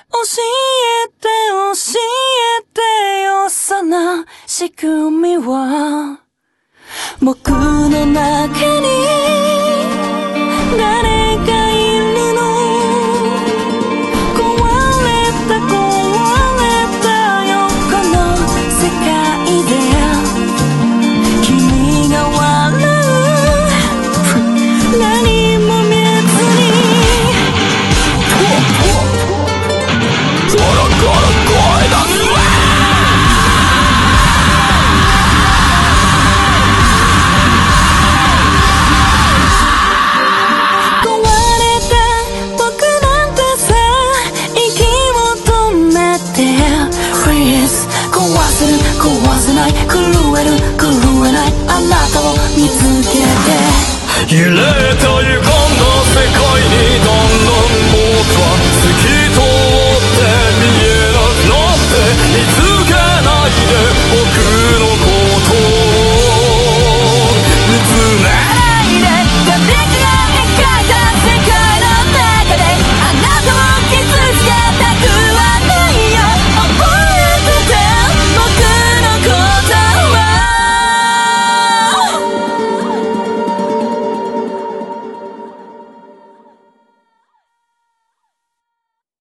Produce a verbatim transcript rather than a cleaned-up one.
えて教えてよその仕組みは僕の中に誰かいるの壊れた壊れたよこの世界で君が笑う何も見えずにゴロゴロ声だ壊せる壊せない狂える狂えないあなたを見つけて揺れというこの世界に